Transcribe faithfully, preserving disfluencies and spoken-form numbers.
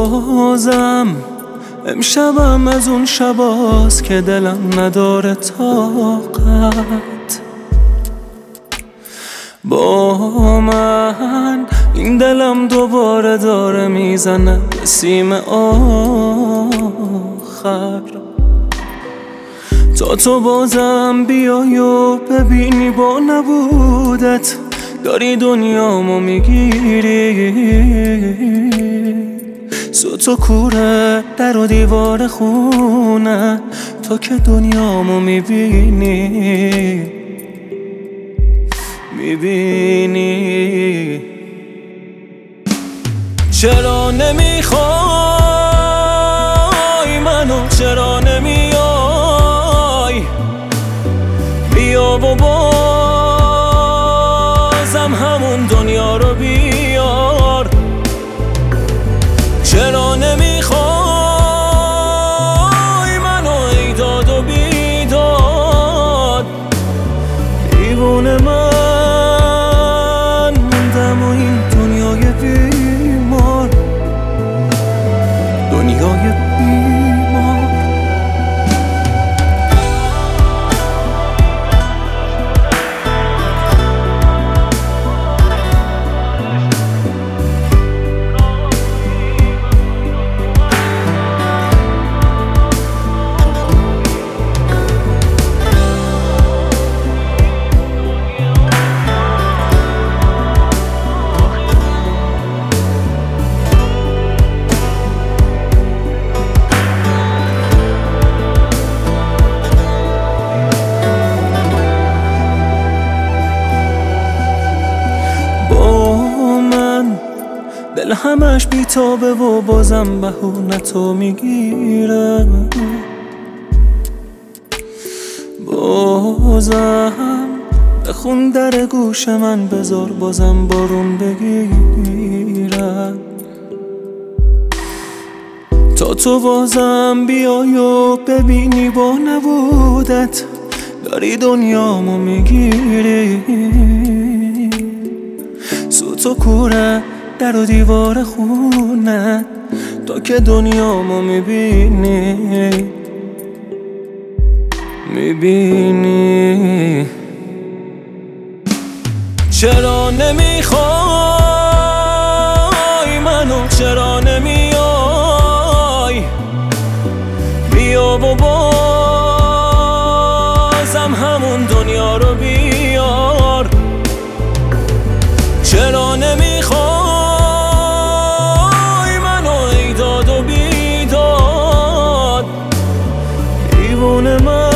بازم امشبم از اون شباست که دلم نداره طاقت با من. این دلم دوباره داره میزنه به سیم آخر. تا تو بازم بیای و ببینی با نبودت داری دنیامو میگیری. سوت و کوره در و دیوار خونه تو که دنیامو میبینی میبینی. چرا نمیخوای منو، چرا نمیای بیا و بازم همون دنیا رو بیار. چرا نمیخوای منو ای داد و بیداد. دیوونه من موندم و این دنیای بیمار، دنیای بیمار. دل همش بیتابه و بازم بهونه تو میگیره. بازم بخون در گوش من بذار بازم بارون بگیره. تا تو بازم بیای و ببینی با نبودت داری دنیامو میگیری. سوت و کوره در و دیوار خونه تو که دنیامو میبینی میبینی. چرا نمیخوای منو، چرا نمیای بیا و بازم همون دنیا رو بیار. چرا نمیخوای دیوونه من